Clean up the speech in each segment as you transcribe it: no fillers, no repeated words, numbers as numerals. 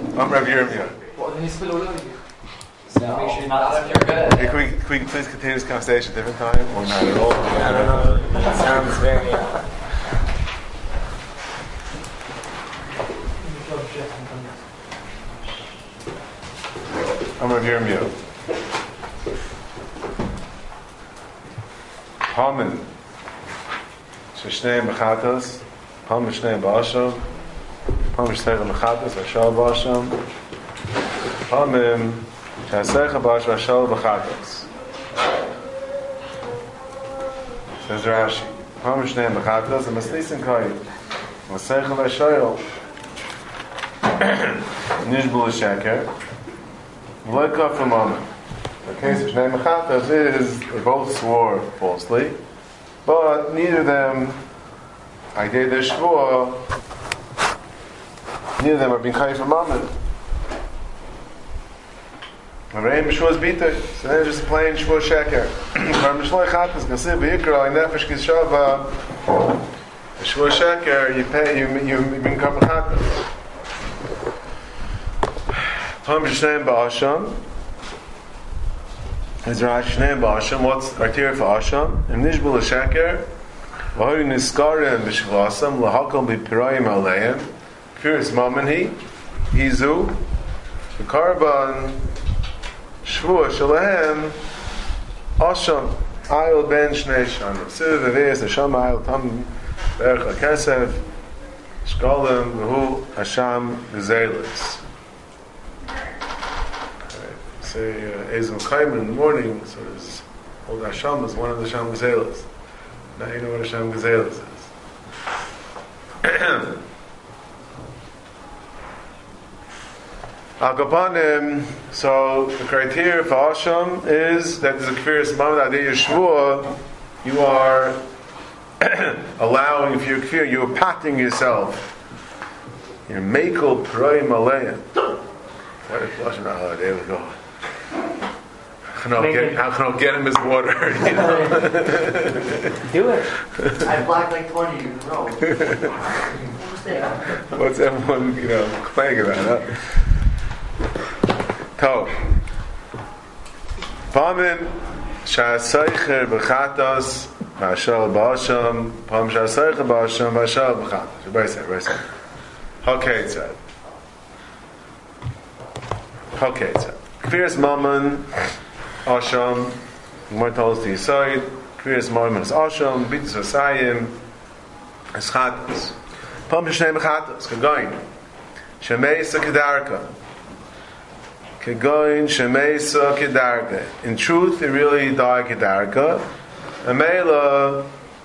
I'm Rav Yirmiyah. Well, then you spill all over you. So make sure you're not if you're good. Hey, can we please continue this conversation at a different time? Or not at all? I don't know. It sounds very... I'm Rav Yirmiyah. Haman Sheshneim Bechatos, Haman Shneim Ba'asham, Haman Shneim Bechatos, Vashal Ba'asham, Haman Shaseicha Ba'asham, Vashal Bechatos. Says Rashi, Haman Shneim Bechatos, and Maslisin Koyim, Maseicha Vashal, Nishbul Sheker, V'loika from Haman. The case of Shnei Mechatos is they both swore falsely, but neither of them, I gave their shvua, neither of them are being chayiv from Mammon. Avraham Shvuas Bita, so they're just plain shvua sheker. From Shnei Mechatos, Gasiv V'yikra, Nefesh Kishava, shvua sheker, you pay, you become Mechatos. Pam Shnei Ba'asham. Is Rashi Shnei Ba'asham? What's criteria for Asham? And Nishbul Sheker, V'hori Niskarim B'Shvasam, L'Hakal B'Pirayim Aleim, Kfiris Mamani, Hizu, V'Karban, Shvua Shalahem, Asham, Ayel Ben Shnei Shanim. Siv V'Veis Asham Ayel Tam Berch HaKesef, Shkolim V'hu Hasham Gezelis. Say Ezim Kaiman in the morning, so there's old Hashem is one of the Hashem Gazelas. Now you know what Hashem Gazelas is. Al-Kapanim, so the criteria for Hashem is that there's a Kfiris Mamad Adei Yeshua, you are allowing, if you're Kfir, you're patting yourself. You're Mekel Proim Aleim. What a flushing out, there we go. How can I get him his water? You know? Do it. I blocked like 20 in a row. What's everyone, playing about, huh? Tov. Pamin Shaseicher B'chatos Vashal Ba'asham Pam Shaseicher Ba'asham Vashal B'chatos. Everybody say. Okay, it said. Kfiris Mammon Asham, Gemara tells us to Yisayid, Kfiris Mammon is Asham, Bitus Asayim, Eschatos. Pam Shnei Mechatos, Kegoin, Shemeisa Kedarka. Kegoin, Shemeisa Kedarka. In truth, it really died Kedarka. Amela,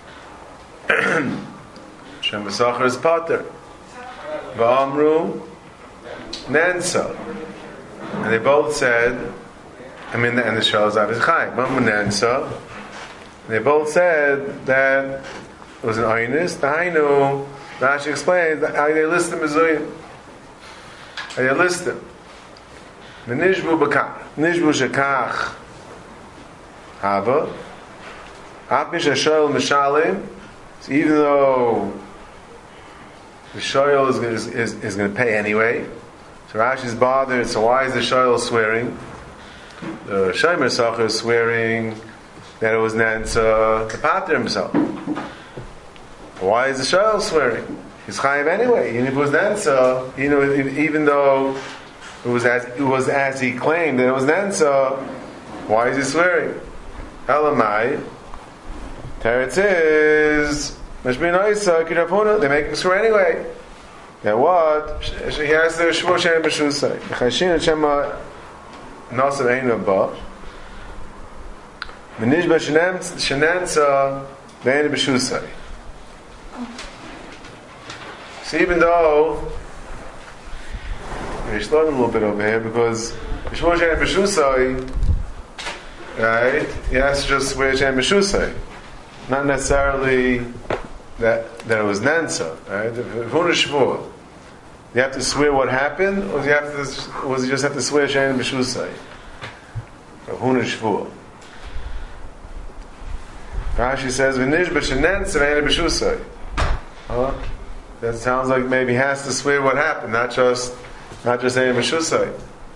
Shemesachar is Pater. V'amru, Nensa. And they both said, and the Shal Zav is Chaim. Nensa. They both said that it was an Aynis. The Hainu, Rashi explains how they list them as Zuyim. How they list them. The Nishbu Shekach Hava. Apish Hashayel Mishalim. So even though the Shayel is going to pay anyway, so Rashi's bothered, so why is the Shayel swearing? The Shomer Sacher is swearing that it was Nansa to pater himself. Why is the Shayel swearing? He's Chayiv anyway. Even if it was Nansa, even though it was as he claimed that it was Nansa, why is he swearing? Elamai, Teretz is Meshbin Oisa Kirapuna. They make him swear anyway. Now what? He has the Shvuah Shem B'Shusay. Chashin Shema Nasser Eina Ba. V'nishba Shenansa V'eina B'Shusay. So even though we're slowing a little bit over here because Shvuah Shem B'Shusay, right? He has to just swear Shem B'Shusay, not necessarily that it was Nansa, right? V'huna Shvuah. You have to swear what happened, or you just have to swear Shein B'Shusay? Huna Shvuah. Rashi says, "V'nish b'shenen tzrein b'Shusay." That sounds like maybe he has to swear what happened, not just Not just saying Meshusai.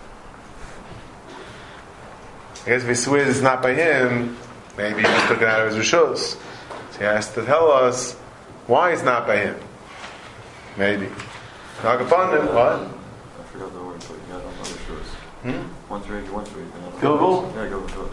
I guess if he swears it's not by him, maybe he just took it out of his Rishus. So he has to tell us why it's not by him. Maybe. Knock upon him, what? I forgot the word, but yeah, I'm not sure. Once read. Google? Yeah, Google.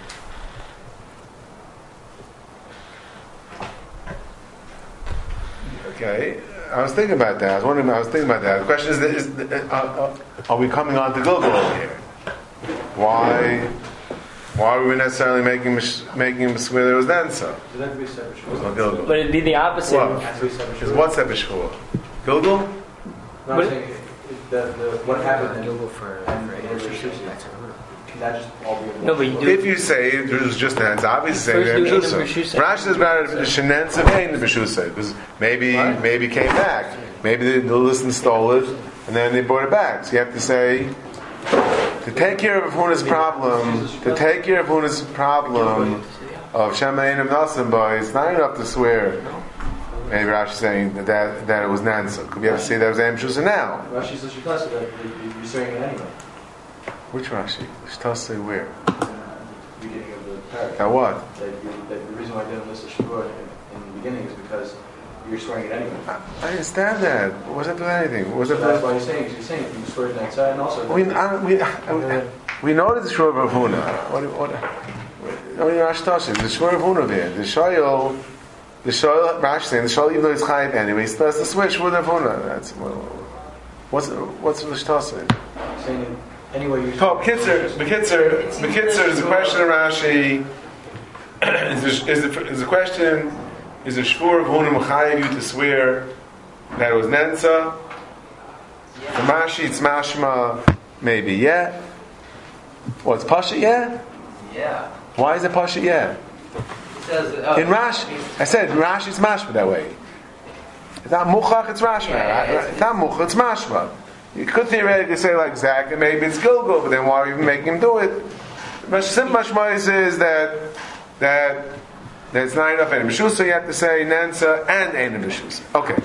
Okay. I was thinking about that. The question is are we coming on to Google over here? Why are we necessarily making him swear there was Nensa? But it'd be the opposite. What's that b'shvua? Google? No, I'm saying what happened in Google for can that just all be no, but you do. If you say it was just Nensa, obviously saying First do Nensa. Ein B'Shusay. Rashi says about the Shenensa of Ein B'Shusay, because maybe came back. Maybe the listener stole it and then they brought it back. So you have to say to take care of Huna's problem of Shemayim and Nasim boy, it's not enough to swear. Maybe Rashi saying that it was Nansa. Could we have to say that was Ein B'Shusay now? Rashi's the Shitasa that you're saying it anyway. Which Rashi? Shtase where? Beginning of the paragraph. Now what? That the reason why I didn't list the Shvua in the beginning is because you're swearing it anyway. I understand that. It wasn't for anything. It wasn't That's for... why you're saying you swear it outside and also. we know that the Shur of Huna. What? Rashi Tashi. The Shur of Huna there. The Shoyel, Rashi saying the Shoyel, even though it's Chayiv anyway, he supposed to switch Shur of Huna. That's what's the Shtase? Saying it anyway. You're Oh, Bekitzer is a question of Rashi. Is the question, is the Shvur of Huna Mechayev you to swear that it was Nensa? For Rashi, it's Mashma, maybe, yeah. Well, it's Pasha, yeah? Yeah. Why is it Pasha, yeah? It says, In Rashi, I said Rashi's Mashma that way. It's not Muchach, it's Rashma. It's not Muchach, it's Mashma. You could theoretically say like Zach, and maybe it's Gilgul, but then why are you making him do it? But simple Mashma is that it's not enough Ein B'Shusay, you have to say Nensa and Ein B'Shusay. Okay.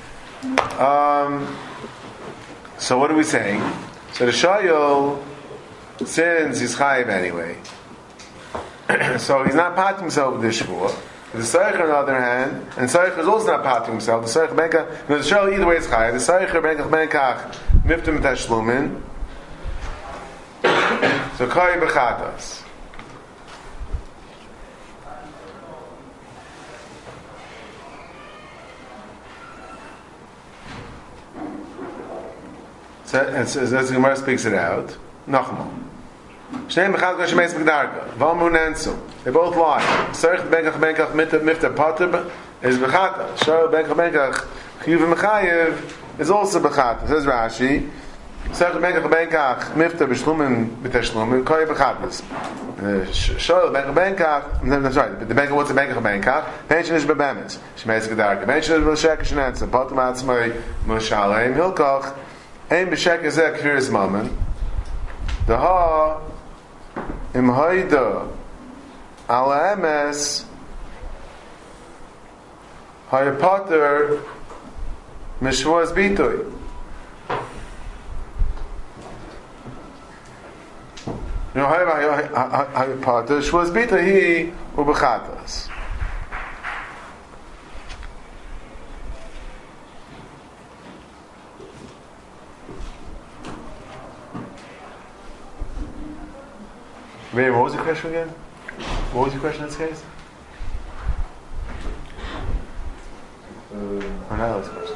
So what are we saying? So the Shayol, since he's Chayiv anyway, so he's not patting himself with the Shvua. The Seicher, on the other hand, and Seicher is also not patting himself. The Seicher Benkach, the Shayol either way is Chayiv. The Seicher Benkach Miftim Tashlumin. So Kai Bechatas. So, as the Gemara speaks it out, Nachmal. Shneim Bechad Gosh Meis B'Gdarga. Valmu Nensu. They both lie. Serch Benkach Mifta Pater is Bechata. Shor Benkach Chiyuv Mechayev is also Bechata. Says Rashi. Serch Benkach Mifta B'Shlumin B'Teshlumin Koi Bechatas. Shor Benkach. I'm sorry. The Benkach. What's the Benkach? Mention is Bebemis. Shmeis B'Gdarga. Mention is B'Shek Shenensa. Pater Matzmai Moshalem Hilkoch. Ein b'shek ezeh kfiris mammon. The ha im haida ala emes hayapater mishvos bitoy. You know hayapater shvos bitoy he ubechatas. Ray, what was the question again? What was your question in this case? Or not Alex's question?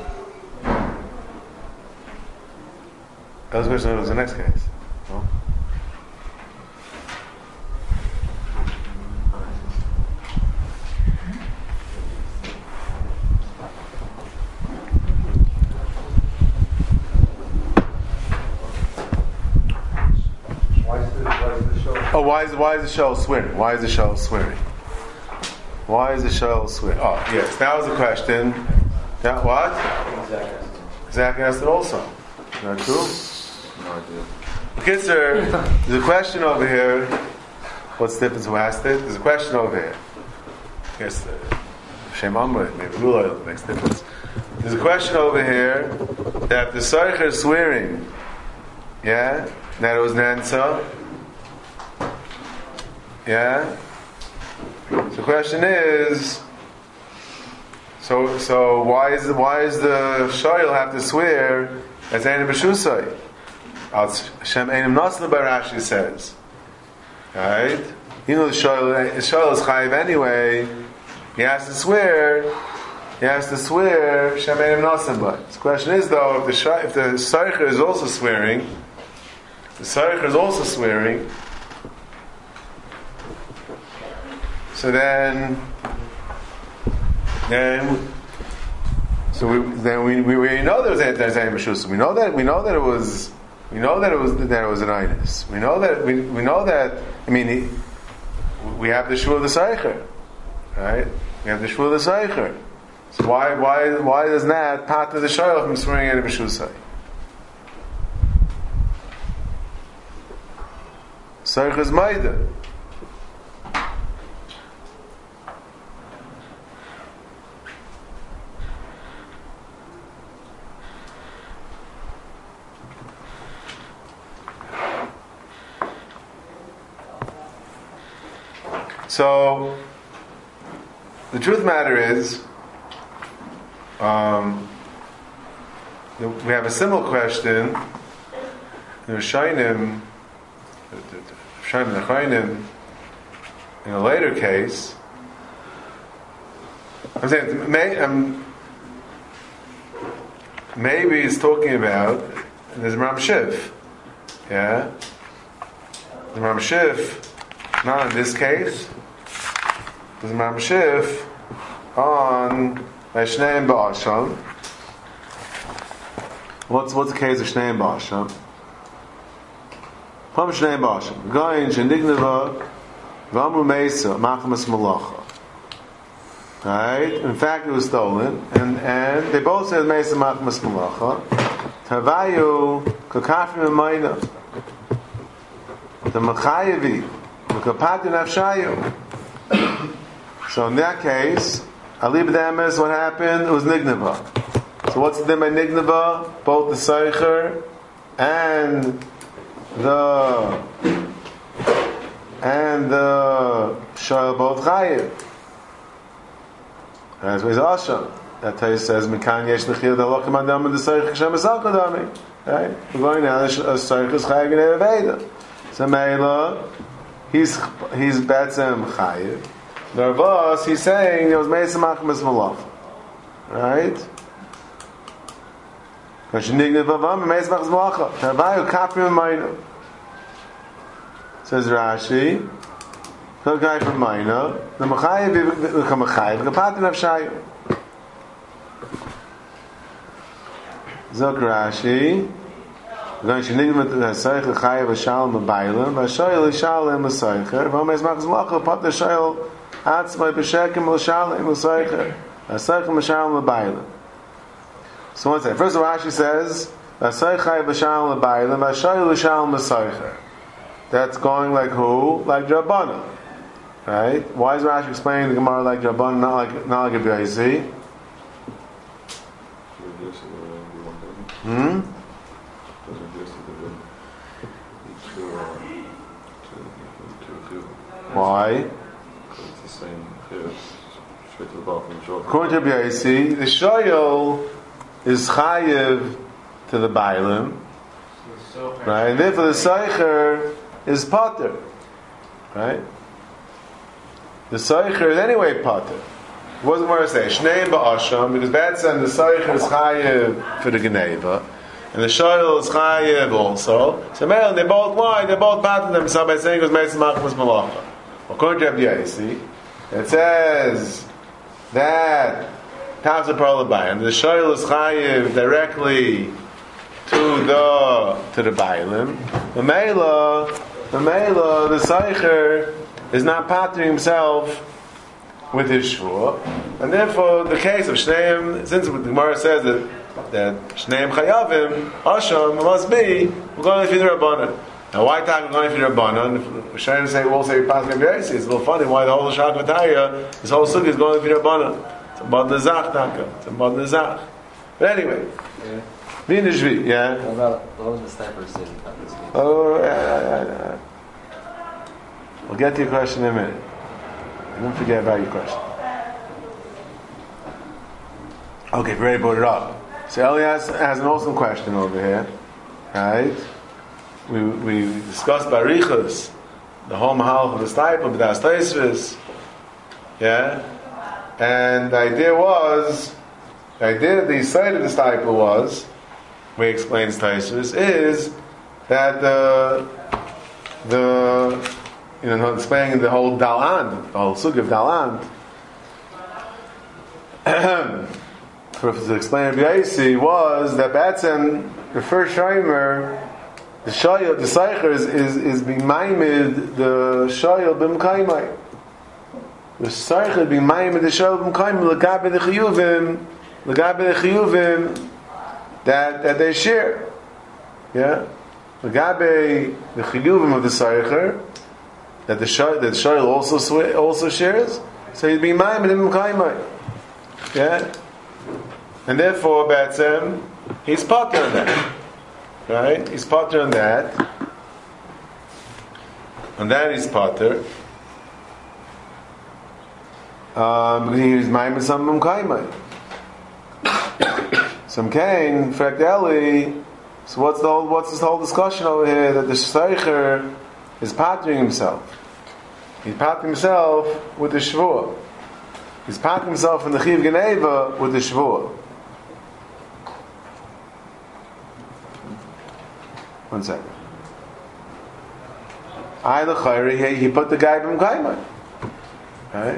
Alex's question was the next case. No? Oh, why is the shell swearing? Why is the shell swearing? Why is the shell swearing? Oh, yes, that was the question. That what? Zach asked it also. Is that true? No idea. Okay, sir. There's a question over here. What's the difference? Who asked it? There's a question over here. Yes, Shem Amr, maybe Rula makes difference. There's a question over here that the Seicher is swearing Yeah? That it was Nansa. Yeah? So the question is, so why is the Shoyl have to swear as Einim B'Shusay? Hashem Einim Nosla by Rashi says. Right? You know the Shoyl is Chayiv anyway. He has to swear Hashem Einim Nosla by. The question is though, if the Seicher is also swearing, so then we know there's Einim B'Shusay. We know that it was an Einus. We know that. I mean, we have the Shua of the Seicher, right? We have the Shua of the Seicher. So why does that part of the Shoyl from swearing Einim B'Shusay? Seicher is Maida. So, the truth of the matter is, we have a similar question. The Rishonim, in a later case, I'm saying, maybe it's talking about, there's Ram Shif, yeah? The Ram Shif, not in this case, there's a Mamshif on Shneim Ba'asham. What's the case of Shneim Ba'asham? From Shneim Ba'asham. Goyin Shenignava V'amru Meisa Machamas Malacha. Right? In fact, it was stolen, and they both said Meisa Machamas Malacha. Tavayu Kakafim Mayna. The Machayevi Kapati Nafshayu. So in that case, Ali B'Damas, what happened? It was Nignava. So what's the name by Nignava? Both the Seicher and the Shoyl both Chayiv. That's why he's Asham. That Taish says, Mikan Yesh Nechir D'Alokim Adam and the Seicher Hashem Esal Kadami. Right? We're going now, the Seicher is Chayiv Gnei Aveda. So Meila, he's Betzem Chayiv. The Ravos, he's saying it was Meisa Machamas Malacha. Right? Says Rashi, the guy from Maina, the Machayev become a Chayev, the Patin of Shayu. Zok Rashi, going to Nigma to the Seicher Chayev Hashalom Abaylim, Vashoyel Hashalom Aseicher, Vomez Machas Malacha, Pat the Shoyel. Atzmai b'shekim l'shalim l'seicher. Aseicher m'shalim l'baylim. So one second. First of all, Rashi says, Aseicher b'shalim l'baylim, Ashoy l'shalim l'seicher. That's going like who? Like Drabbana. Right? Why is Rashi explaining the Gemara like Drabbana, not like a BIC? Why? According to BIC, the Shoyl is Chayiv to the Bailim, right? And therefore the Seicher is Potter, right? The Seicher is anyway Potter. It wasn't what I say. Shneim Ba'asham, because that's and the Seicher is Chayiv for the Geneva, and the Shoyl is Chayiv also. So man, they both why? They both pattern themselves by saying it was Meisa Machamas Malacha. According to BIC, it says that Tavza Paralabayim, the Shoyl is Chayiv directly to the Bailim. The Mela, the Seicher is not patering himself with his Shvua, and therefore the case of Shneim, since the Gemara says that Shneim Chayavim, Asham must be we're going to feed the Rabbanan. Now, why talk we're going to feed the Rabbanan? We're trying to say we'll say Pasuk B'Yasi. It's a little funny why the whole Shakvataya, this whole sukkah is going to feed the Rabbanan. It's about the Zach Taka. It's about the Zach. But anyway, Vinishvi, yeah. What was the sniper saying about this game? Oh, yeah. We'll get to your question in a minute. Don't forget about your question. Okay, Ray brought it up. So Elias has an awesome question over here, right? We discussed Barichus, the whole Mahalach of the Stipel, but that's Taisvis, yeah. And the idea of the side of the Stipel was, we explained Taisvis, is that explaining the whole Dalan, the whole Sugya of Dalan. To explain Rabbi Yossi was that Batson, the first Shomer, the Shoyel, the Seicher is being maimed the Shoyel b'mkaimai. The Seicher being maimed the Shoyel b'mkaimai l'gabe the chiyuvim that they share. Yeah, l'gabe the chiyuvim of the Seicher that the Shoyel also shares. So he's being maimed b'mkaimai. Yeah. And therefore, Batsem, he's potter on that. Right? He's potter on that. On that he's potter. Because he's maimed some mumkaimai. Some kain, in fact, Eli. So what's this whole discussion over here that the Sheicher is pottering himself? He's pottering himself with the Shvuah. He's pottering himself in the Chiv Geneva with the Shvuah. One second. He put the guy from Kaimai. Right?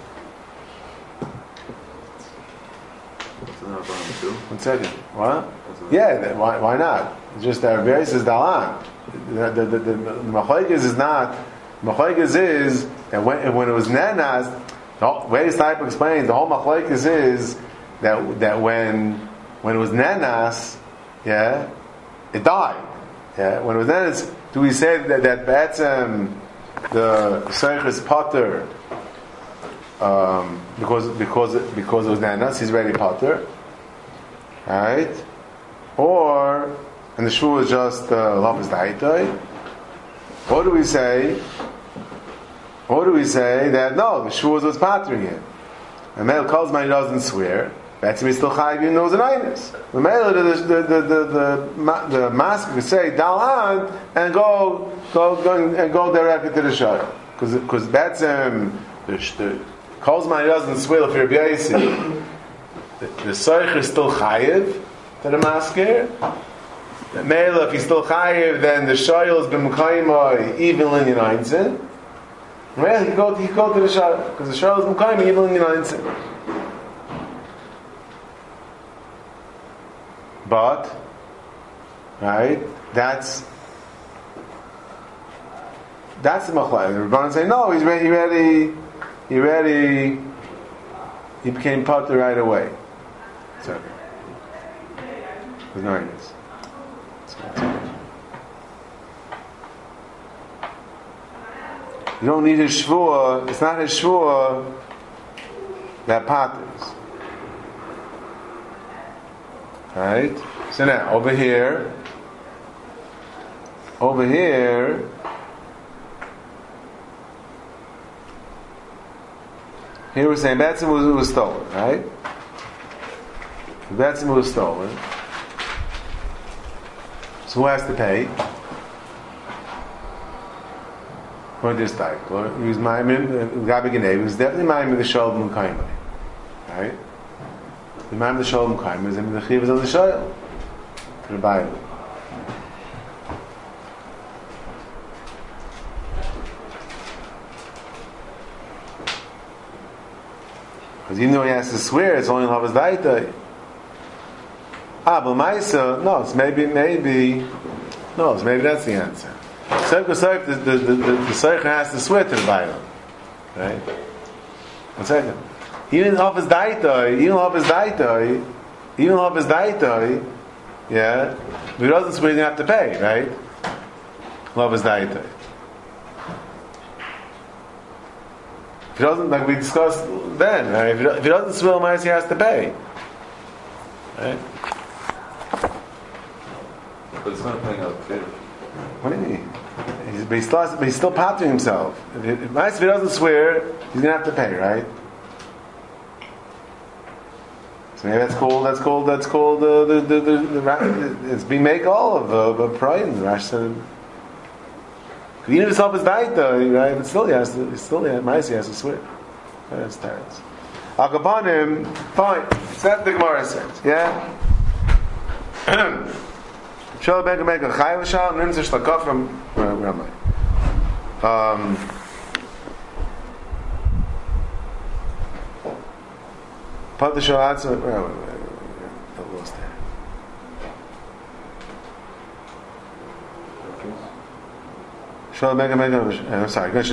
One second. What? Yeah, why not? It's just that Rabbi says Dalan. The Machoiges is not. Machoiges is that when it was Nanas, the way this type explains, the whole Machoiges is that when it was Nanas, yeah, it died. Yeah, when it was Nanas, do we say that Batsam the Seich is Potter because it was Nanas, he's ready Potter, right? Or and the Shvu is just Lamas Daitai? Or do we say that no, the Shvu is what's pottering him? And Mel calls my doesn't swear. That's me still chayiv even knows an einus. The mask would say Dalan and go directly to the shayla because that's the calls my doesn't swear if you're b'yasi. The soich is still chayiv to the masker. The male if he's still chayiv, then the shayla is b'mkaimai even linyan einzin. Well, he go to the shayla because the shayla is b'mkaimai even linyan einzin. But, right, that's the machlok. The Rabbanan say, no, he became potter right away. So, there's no evidence. You don't need his shvuah. It's not his shvuah that potters. Right? So now, over here, here we're saying Batsim was stolen, right? Batsim was stolen. So who has to pay? For this type. He was Maimon, Gabi Geneva, he was definitely Maimon the Shalom Kaimai. Right? The man the Shalom Kaim is in the Chiv is on the Shayel. The Bible. Because even though he has to swear, it's only Lavas Daita. But Maisa, no, it's maybe that's the answer. The Seicher has to swear to the Bible. Right? One second. Even of his daitoi, yeah, if he doesn't swear, he doesn't have to pay, right? Love his daitoi. If he doesn't, like we discussed then, right? If he doesn't swear, he has to pay, right? But it's not playing out clear. What do you mean? He's still patting himself. If he doesn't swear, he's going to have to pay, right? So maybe that's called it's being make all of a prayin. Rash said, even if it's help his diet though, right? But still he has to swear. That's terrible. Akabanim, fine. So that's the Gemara says, yeah. Shall make a chayav shal nimzer shlakaf from where am I? Pat the shalatz. Where am I? I lost there. Shall make a I'm sorry. Pat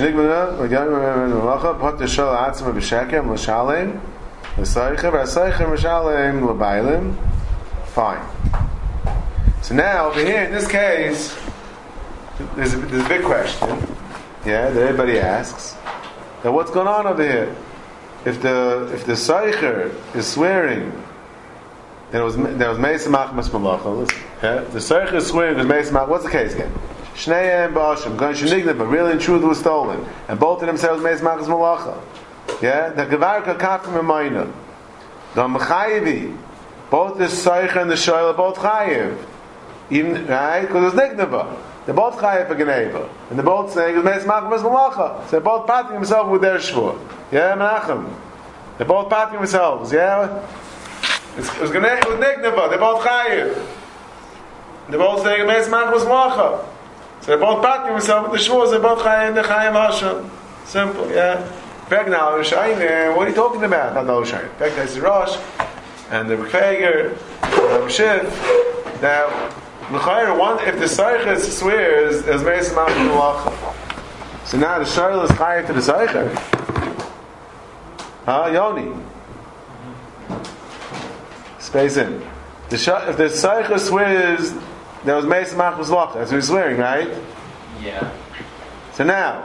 the shalatz b'shekem l'shalem l'saychem l'shalem l'baylim. Fine. So now over here in this case, there's a big question, yeah, that everybody asks. Now what's going on over here? If the Seicher is swearing, there was Meis Machmas Malacha. Listen, yeah, the Seicher is swearing because Meis Machmas. What's the case again? Shneihem Ba'ashim, Gan Shenigna, but really in truth was stolen, and both of them said it was Meis Machmas Malacha. Yeah, the Gevarka Kafim Emayna, the Mechayevi, both the Seicher and the Shoyl are both Chayev. Even, right? Because it was Nignava. They're both Chayev for Geneva. And they're both saying, it's Meis Machmas Malacha. So they're both patting themselves with their Shvur. Yeah, Menachem. They're both patting themselves. Yeah? It was Nignava. They're both Chayev. They're both saying, Meis Machmas Malacha. So they're both patting themselves with the Shvur. They're both Chayev, they're Chayev Hashem. Simple, yeah? Back now, what are you talking about? Not no Shine. Back now, it's the Rosh, and the B'Kfeger, and the Shif. Now, if the Seicher swears, there's Meis Machmas Malacha. So now the Shoyl is chayav to the Seicher. Yoni? Space in. If the Seicher swears, there was Meis Machmas Malacha. That's what he's swearing, right? Yeah. So now,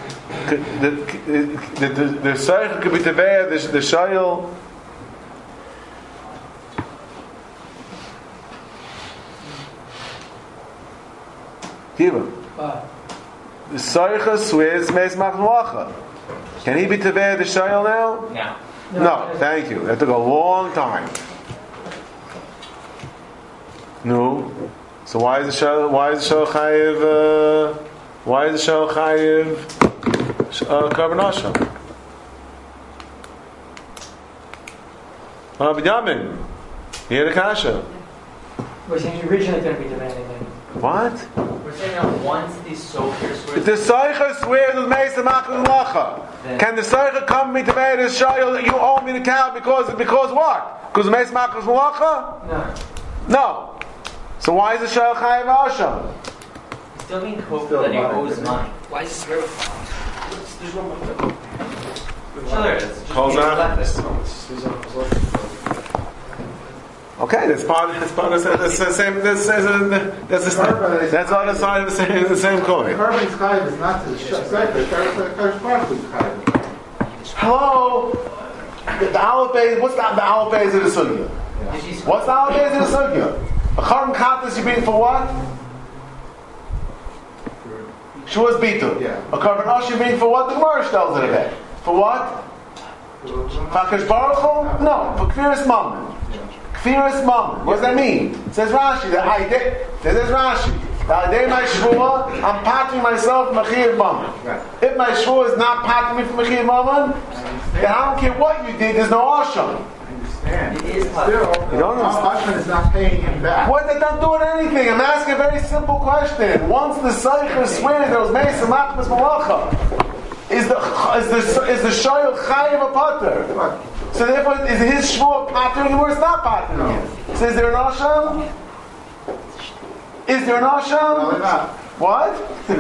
the Seicher could be Teveya, the Shoyl. Kiva. The Seicher swears Meis Machmas Malacha. Can he be Tevei the Shoyl now? No, thank you. That took a long time. No. So why is the Shoyl chayiv? Why is the Shoyl chayiv Karban Hashem? Binyamin, you hear the kasha? We're saying originally going to be demanding. What? We're saying that once the Socher swears... If the Seicher swears with Meis Machmas Malacha, can the Seicher come to me to make a Shoyl, you owe me the cow because what? Because Meis Machmas Malacha? No. So why is the Shoyl Chayav Hashem? Still being coked that he owes money. Why is this river? There's one more. Sure there is. Calls out. Okay, that's part of the same. That's the other side of the same coin. Carbon's chayiv is not to the Seicher. Carbon's chayiv. Hello, the Aleph Beis. What's the Aleph Beis of the Sugya? What's the Aleph Beis of the Sugya? A Carbon Katas you beat for what? Shuas Bitu. Yeah. A Carbon Ash you beat for what? The Gemara tells it about. For what? Fakash Baruch Hu? No, for Kfiras Mammon. Kfiras Mammon. What does that mean? It says Rashi. Says Rashi. The my shvua, I'm patting myself from Mechiv Mammon. If my shvua is not patting me from Mechiv Mammon, then I don't care what you did. There's no Asham. It is still, you don't understand. Ashman is not paying him back. What? They're not doing anything. I'm asking a very simple question. Once the Seicher swears there was Meis Machmas Malacha, is the Shoyl Chayiv a Pater? So therefore, is his shvua patering him or it's not patering him? So is there an Asham? Is there an Asham? No, not. What?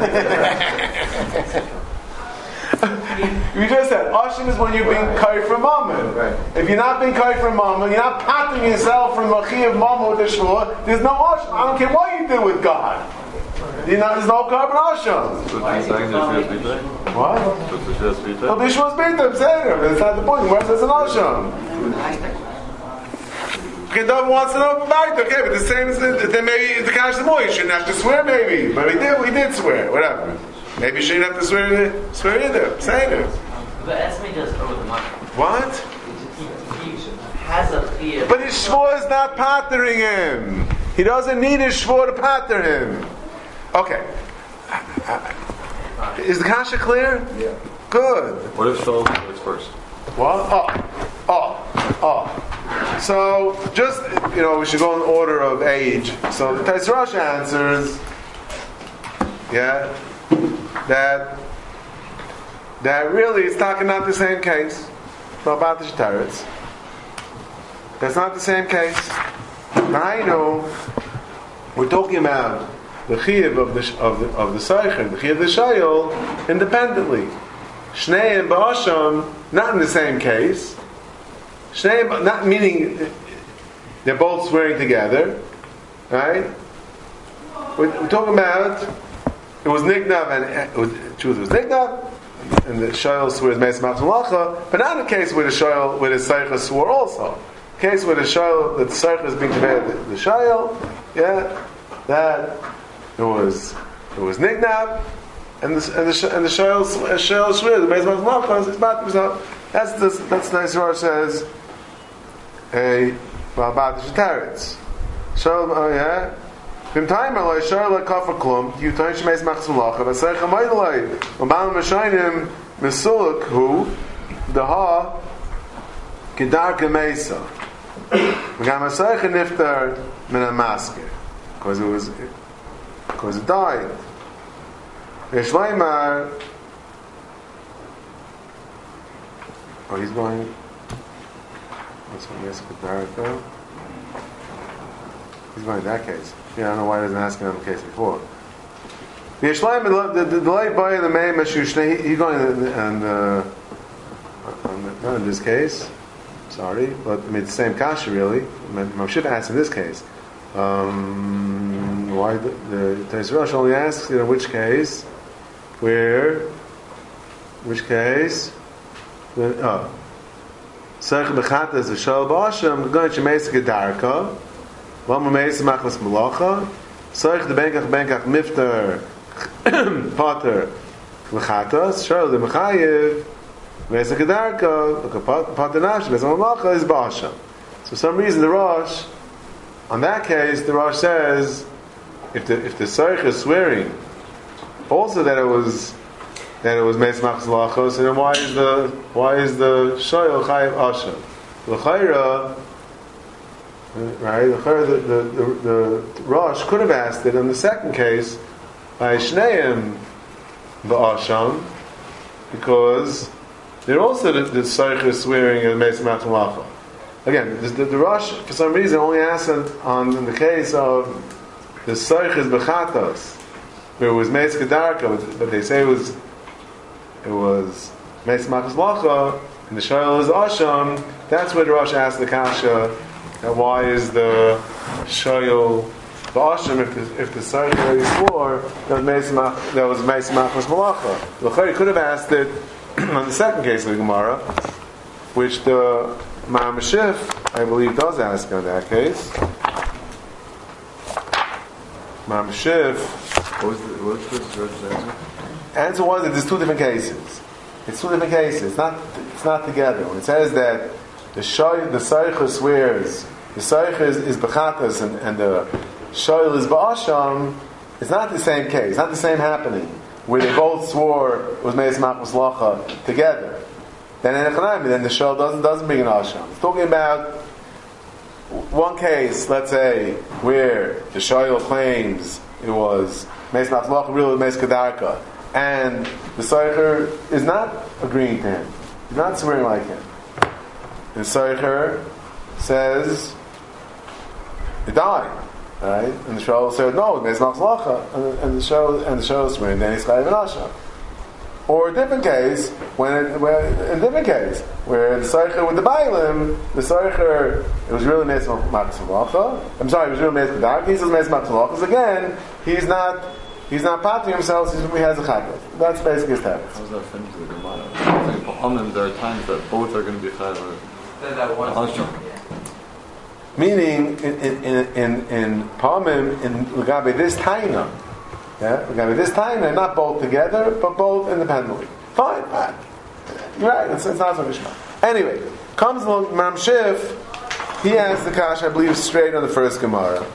You just said Asham is when you're being kai from Mammon. Right. If you're not being kai from Mammon, you're not patting yourself from Machiv Mammon with the shvua. There's no Asham. I don't care what you do with God. There's no carbon Asham. So you're saying there's Shvus Bita? What? So there's Shvus Bita? No, Bishwas Bita, I'm saying it. That's not the point. Where there's an Asham? Okay, David wants to know about it. Okay, but the same as then maybe the Kash more. You shouldn't have to swear, maybe. But we did swear. Whatever. Maybe you shouldn't have to swear either. Say it. But Esme does owe the money. What? He has a fear. But his shvur is not pattering him. He doesn't need his shvur to patter him. Okay. Is the kasha clear? Yeah. Good. What if Shaul was first? What? Oh. So, just, we should go in order of age. So, the Tais Rosh answers, that really it's talking not the same case. About the Shtaritz. That's not the same case. I know we're talking about the Chiyuv of the Seicher, the Chiyuv of the Shayol, independently. Shneim Ba'asham, not in the same case. Shneim, not meaning they're both swearing together, right? We're talking about it was Nignav and truth was Nignav, and the Shayol swears Meis Machzulacha, but not in the case where the Seicher swore also. The case where the Seicher is being conveyed the Shayol, that it was Nignav. And the Shayol swears the Meis Machzulacha is not. That's nice. Rosh says about the Shtaritz. Shayol, Vim time alay Shayol lekafar klum you time shemeis Machzulacha v'seich hamaydelay u'bal meshaynim mesuluk hu daha kedar kemeisa v'gam haseich niftar min ha'masker because it died. Yeshleimar. Oh, he's going. What's one yes Kedarka? He's going in that case. Yeah, I don't know why he doesn't ask him on the case before. The Yeshleimar, the late boy in the main Meshushne, he's going not in this case. Sorry, but I mean it's the same kasha really. I should ask in this case. Why the Tais Rosh only asks which case, which case? Seich Bechat is the Shal Ba'asham going to Meis Gedarka, Lama Meis Machlas Malacha, Seich the Benkach Mifter Potter Lechatas, Shal the Mechayev Meis Gedarka, Potter Nash Meis Malacha is Ba'asham. So for some reason the Rosh, on that case, the Rosh says if the Seich is swearing also that it was Meis Machzulacha, so then why is the Shayol Chayiv Asham? The Chayra, right? The Rosh could have asked it in the second case by Shneim Ba'asham, because they're also the Seich is swearing in Meis Machzulacha. Again, the Rosh for some reason only asked in the case of the Seich is Bechatas, where it was Meis Kedarka, but they say it was Meis Machzulacha, and the Shayol is Asham. That's where the Rosh asked the kasha, that why is the Shayol the Asham if the Seich already swore that was Meis Machzulacha. The Chayr could have asked it on the second case of the Gemara, which the Ma'am Shif, I believe, does ask on that case. Ma'am Shif. What was the answer? Answer was that there's two different cases. It's two different cases. It's not together. When it says that the Seicher swears, the Seicher is Bechatas and the Shayol is Ba'asham, it's not the same case. It's not the same happening where they both swore it was Meis Machzulacha together. Then the Shayol doesn't bring an Asham. It's talking about one case, let's say, where the Shayol claims it was Meis Machzulacha, really Meis Kedarka, and the Seicher is not agreeing to him. He's not swearing like him. And the Seicher says it died, right? And the Shayol said no, Meis Machzulacha, and the Shayol is swearing. Then he's Chayiv an Asham. Or a different case, where the Seicher with the Bailim, the Seicher, it was really Meis Machzulacha. I'm sorry, it was really Meis Kedarka. He says Meis Machzulacha. Again, he's not patting himself, he has a chayv. That's basically his text. How does that fit into the Gemara? There are times that both are going to be chayv. That one. Meaning, in Palmim, in Lagabe this Taina, Lagabe this Taina, not both together, but both independently. Fine, you're right, it's not so Mishma. Anyway, comes along Mamshif, he asks the Kash, I believe, straight on the first Gemara.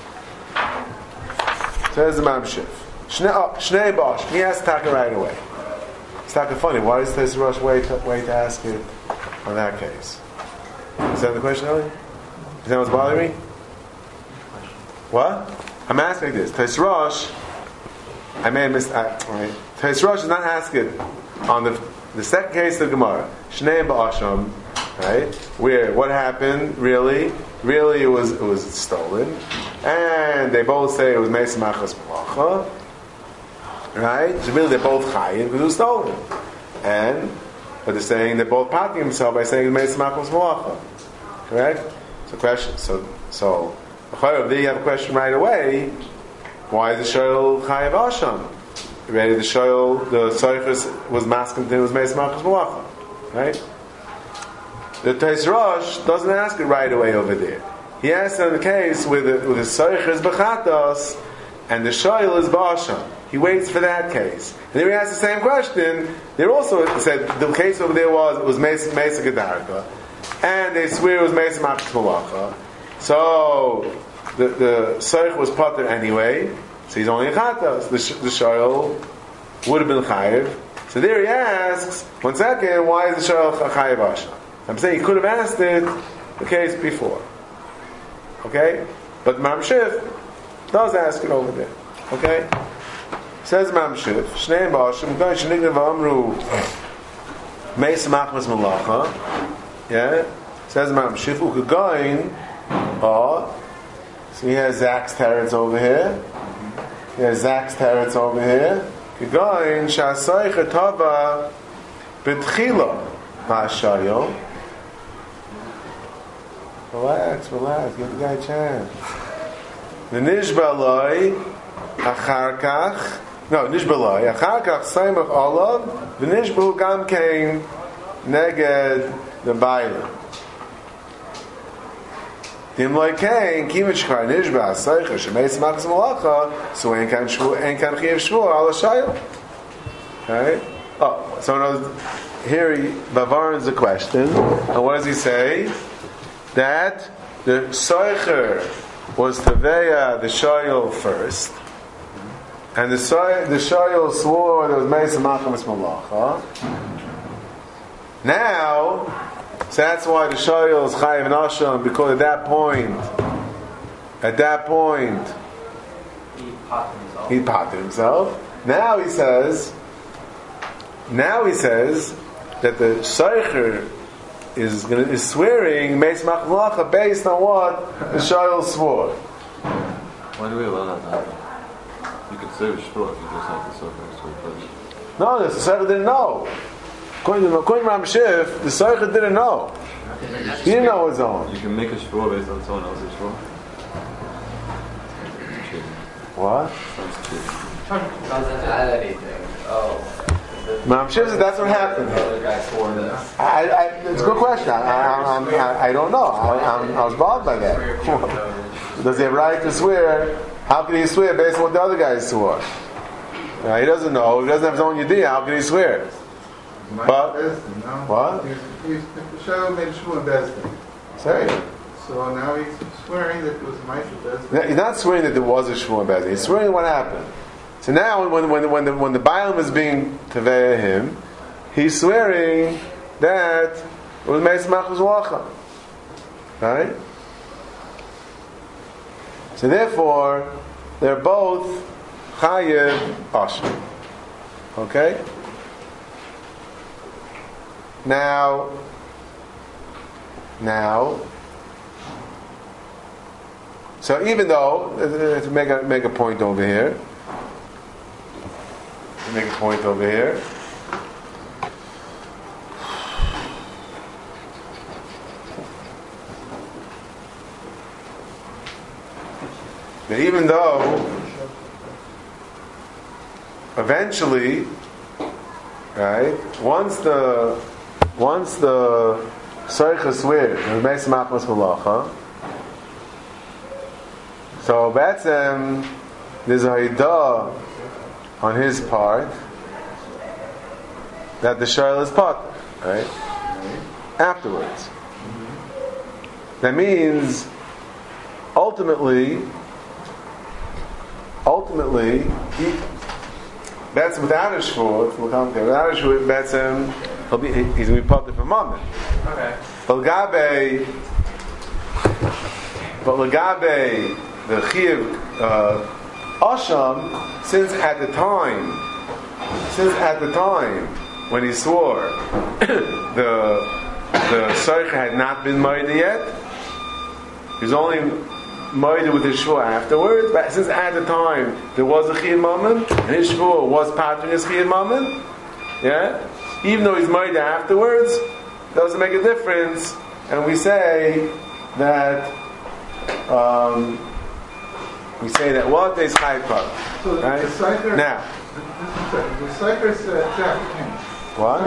Says the Mamshif. Shnei Bosh, he asks Taka right away. It's Taka funny, why does this rush wait to ask it on that case? Is that the question, Ellie? Is that what's bothering me? What? I'm asking this. Tais Rosh, I may have missed. Right. Tais Rosh is not asking on the second case of the Gemara. Shnei Ba'asham, right? Where what happened? Really, it was stolen, and they both say it was Meis Machas Malacha, right? So really, they're both Chayim because it was stolen, but they're saying they're both patting himself by saying Meis Machas Malacha, correct? So question. So there you have a question right away. Why is the shoyl chayav asham? Ready? The soichus was masking it was meis machas malacha, right? The Tais Rosh doesn't ask it right away over there. He asks in the case with the soichus bechatos and the shoyl is ba'asham. He waits for that case, and then he asks the same question. They also said the case over there was meis gedarka. And they swear it was Meis Machas Malacha. So the Soich was Potter anyway, so he's only a Chatas. The Shoyl would have been Chayiv. So there he asks, 1 second, why is the Shoyl Chayiv Asha? I'm saying he could have asked it the case before. Okay? But Mamshif does ask it over there. Okay? Says Mamshif, Shnei Bashim, Gai Shnigna V'amru Meis Machas Malacha. Yeah, says Mamshif Ukagoin. So he has Zach's teretz over here. He has Zach's teretz over here. Kagoin Shasoich Tava B'Tchila Ma'ashayo. Relax, give the guy a chance. The Nishbaloi Acharkach. No, Nishbaloi Acharkach Saimach Olav. The Nishbu Gam came Neged the Bailam. Dim like kain kimich kar nishba asaycha shemeis machas malacha so ein kan chiyav shvur ala shayil. Okay. Oh, so here Bavarin's the question, and what does he say? That the soicher was taveya the shayil first, and the shayil swore there was meis machas malacha. Now. So that's why the Shoyl is Chayiv and Asham, because at that point, he potted himself. Now he says that the Sheicher is swearing Meis Machas Malacha based on what the Shoyl swore. Why do we allow that to happen? You could say a shvur if you just have the Sheicher swear first. No, the Sheicher didn't know. According to Ramshif, the Soicher didn't know. He didn't know his own. You can make a shvur based on someone else's shvur. What? Doesn't add anything. Ramshif said that's what happened. The guy swore this. It's a good question. I don't know. I was bothered by that. Does he have right to swear? How can he swear based on what the other guys swore? He doesn't know. He doesn't have his own idea. How can he swear? But what? The show made Shmuel Bezdin. Say. So now he's swearing that it was Ma'aseh Bezdin. He's not swearing that there was a Shmuel Bezdin. He's swearing what happened. So now, when the Bailam is being teveya him, he's swearing that it was Meis Machas Malacha. Right? So therefore, they're both Chayiv Asham. Okay? Now, so even though to make a point over here, that even though eventually, right, once the Soicha swears, Meis Machas Malacha, So Batsem, there's a Haidah on his part that the Shaila is part, right? Afterwards. That means ultimately, Batsem without a shvur, without a shvur, Batsem, he's going to be part of a moment. Okay. But Lagabe, the Chiv Asham, since at the time when he swore, the Seicha had not been married yet. He was only married with his shvur afterwards. But since at the time there was a Chiyuv moment, and his shvur was patron his Chiyuv moment, yeah. Even though he's married afterwards, it doesn't make a difference. And we say that what is chaypa? So right? the Seicher, Now, the Seicher said, what?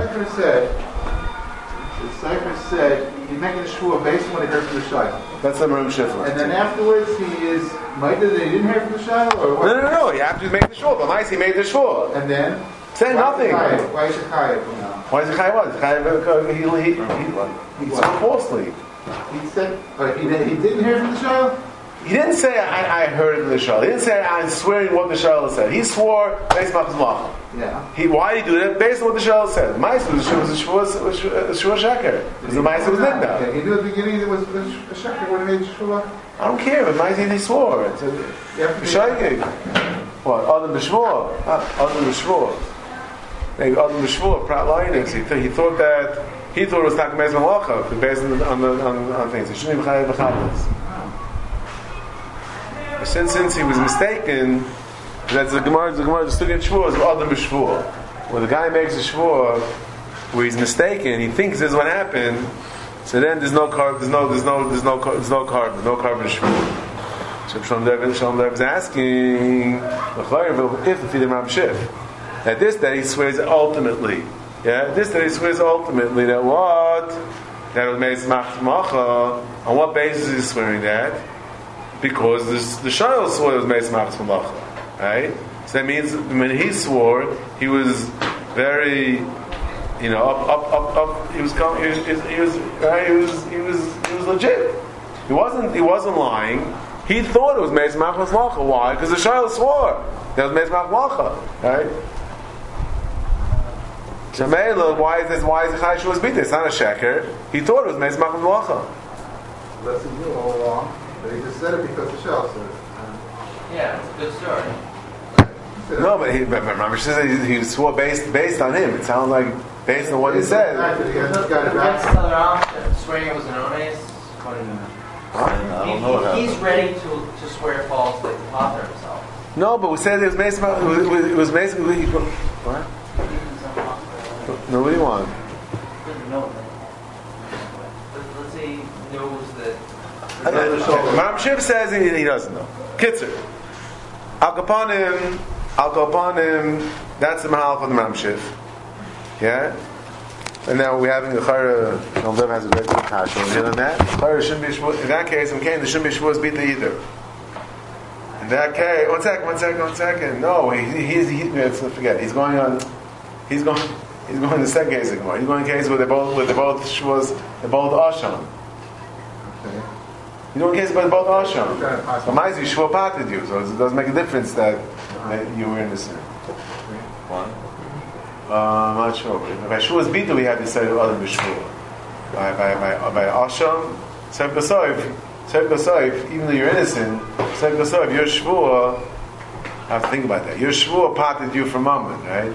The Seicher said he's making a shvur based on what he heard from the Shaila. That's the Marim Shifra. And then afterwards he is might that he didn't hear from the Shaila, or what? No. He after he made the shvur. But nice, he made the shvur. And then Say nothing. Why is it chayav now? Why is it chayav? He swore falsely. He said, but he didn't hear from the Shaila. He didn't say I heard it from the Shaila. He didn't say I'm swearing what the Shaila said. He swore based on his malach. Yeah. Why did he do that? Based on what the Shaila said. The Ma'aseh was a shvur sheker. Because the Ma'aseh was nigda. Yeah, he knew at the beginning it was a sheker when he made shvur. I don't care. But Ma'aseh he swore. It's a shayik. What? Adam b'shvur. Adam b'shvur. Maybe Adam b'shvur. Prat Linux. He thought it was talking based on halacha, based on things. He shouldn't even chayav b'chavos. Since he was mistaken, that's the Gemara. The student shvur is Adam b'shvur. When the guy makes a shvur where he's mistaken, he thinks this is what happened. So then there's no carbon shvur. So Shalom Lev is asking if the feed Ram Shif that he swears ultimately. Yeah, that he swears ultimately that what? That it was made macha. On what basis is he swearing that? Because the Shaila swore it was made macha. Right? So that means when he swore, he was very, up. He was legit. He wasn't lying. He thought it was made macha. Why? Because the Shaila swore that it was made macha. Right? Shamela, why is the Chai Shuvas beat? It's not a sheker. He thought it was Meis Macham Malacha. That's he knew all along, but he just said it because the Shaila said it. Yeah, it's a good story. No, but Ramesh says he swore based on him. It sounds like based on what he said. Swearing it was an ones. I don't know what happened. He's ready to swear falsely to father himself. No, but we said it was Meis Macham. It was Meis. What? No, what do you want? He doesn't know that. Let's say he knows that. Ram Shiv says he doesn't know. Kitzer. Al Kapanim, that's the Mahal from the Ram Shiv. Yeah? And now we're having a Chara, Shalom has a very good kasha on that. Chara shouldn't be Shavuos. In that case, there shouldn't be Shavuos Bita either. In that case, one second. No, let's not forget. He's going the second case of Gemara. He's going to case where they're both Shavuos, they're both Asham. He's going to case where they're both Asham. So Ma'aseh Shavuot pated you, so it doesn't make a difference that you were innocent. One. I'm not sure. By Shavuos Bita we have to say other B'Shavuot. By Asham, Seb B'Soif, even though you're innocent, Seb B'Soif, your Shavuot, I have to think about that. Your Shavuot pated you for Mammon, right?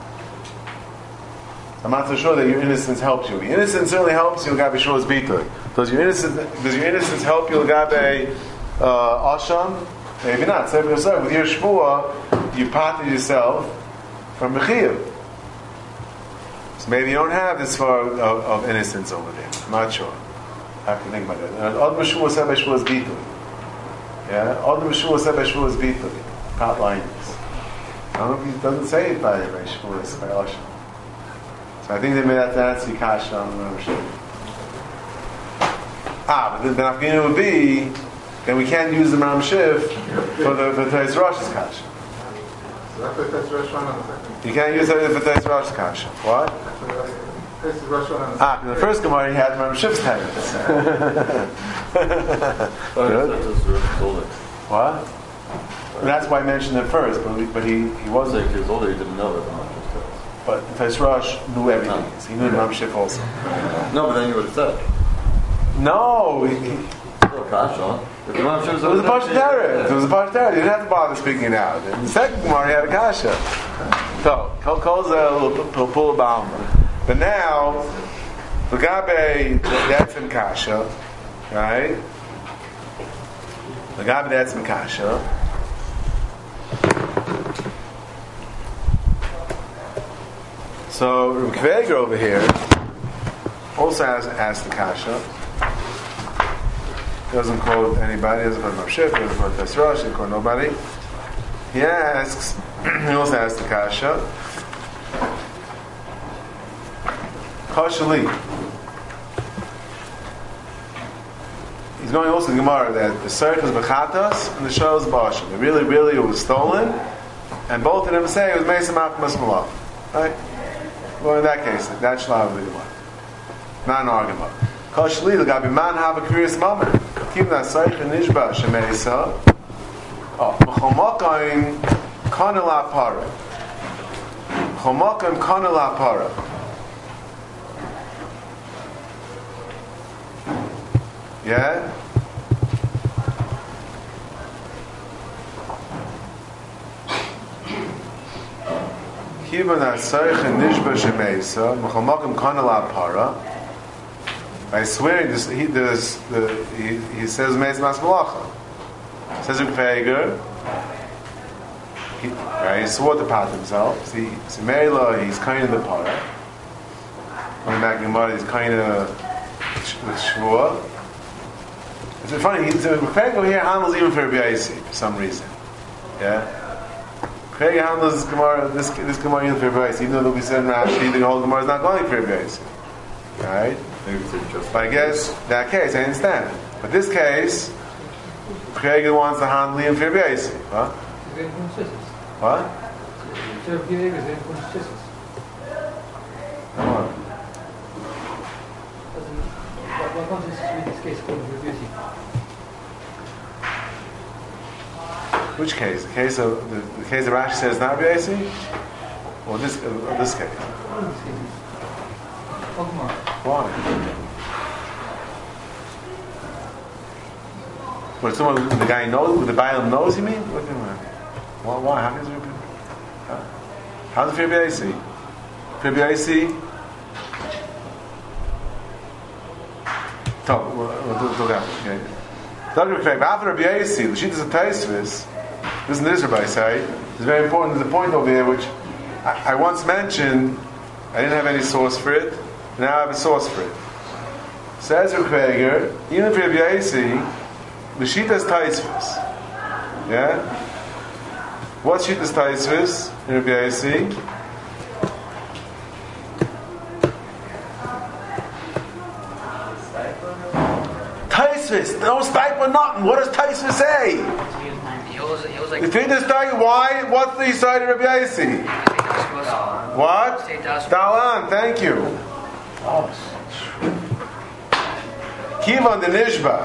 I'm not so sure that your innocence helps you. Your innocence certainly helps you, Gabi Shavuos Bita. Does your innocence help you, Gabi Asham? Maybe not. Seb B'Soif, with your Shavuot, you pated yourself from B'Chiyuv. So maybe you don't have this far of innocence over there. I'm not sure. I have to think about that. Od B'Shuva Seb B'Shuva's B'Itui. Yeah? Od B'Shuva Seb B'Shuva's B'Itui. Pat lines. I don't know if he doesn't say it by Shavuos, by Asham. So I think they made that to answer Kasha on the Rosh. But the Nafkina would be then we can't use the Ram Shiv for Tais Rosh's kasha. So that's why that's Rosh Hashanah on the second. You can't use it for Tais Rosh's kasha. What? This is Rosh Hashanah on the In the first Gemara he had Ram Shiv's talis. What? And that's why I mentioned it first, but he wasn't. He was older, he didn't know that the Ram Shiv talis. But Tais Rosh knew everything. No. He knew the Ram Shiv also. No, but then you would have said it. No, Still kasha. If the Ram Shiv it was a Pashtara. It was a Pashtara. You didn't have to bother speaking it out. In the second Gemara, he had a kasha. So, calls a pull a But now, Lagabe, that's in kasha, right? Lagabe, that's in kasha. So, Reb Kveger over here also asked the kasha. He doesn't quote anybody, he doesn't quote Rav Shif, he doesn't quote Tais Rosh, he doesn't quote nobody. He also asks the kasha. Kashali. He's going also to the Gemara that the Seirch was Bechatas and the Shah was Bashim. Really, it was stolen, and both of them say it was Mesa Machmas Malach. Right? Well, in that case, that Shlav of the Gemara. Not an argument. Kashali, the Gabi Man have a curious moment. Keep that Seirch and Nishba Shemesa. Chomokain Kanela Para. Chomokain Kanela Para. Yeah? Kivan Asaych and Nishba Shemesa, Mechamakim Kanala Para. I swear, he says Meis Mas Malacha. Says in Feger, he swore to pat himself. See, Merila, he's kind of the Para. When back in Gemara, he's kind of with Shvua. It's funny, Feger over here handles even for Rabbi for some reason. Yeah? Feger handles this Gemara even for Rabbi even though we said in Rashi, the whole Gemara is not going for Rabbi. Right? But I guess that case, I understand. But this case, Feger wants to handle even for Rabbi. Huh? What? Come on. What context is this case called Rebusi? Which case? The case of Rashi says not Rabbi or this case? Why? What, someone the guy knows, the Bailam knows, you mean? What do you mean? Why? How does it how's it for Rabbi Rabbi we'll do that. After Rabbi Yossi, the Shittas of Taisvis, this and this Rabbi say, is very important. There's a point over here which I once mentioned. I didn't have any source for it. Now I have a source for it. Says Rabbi Feger, even for Rabbi Yossi, the Shittas Taisvis. Yeah? What's Shittas Taisvis in Rabbi Yossi? Taisvis, no stipe or nothing. What does Taisvis say? He was like, If he just tell you why, what's the side of Rabbi Yossi? What? Dalan, thank you. Kivan the Nishba.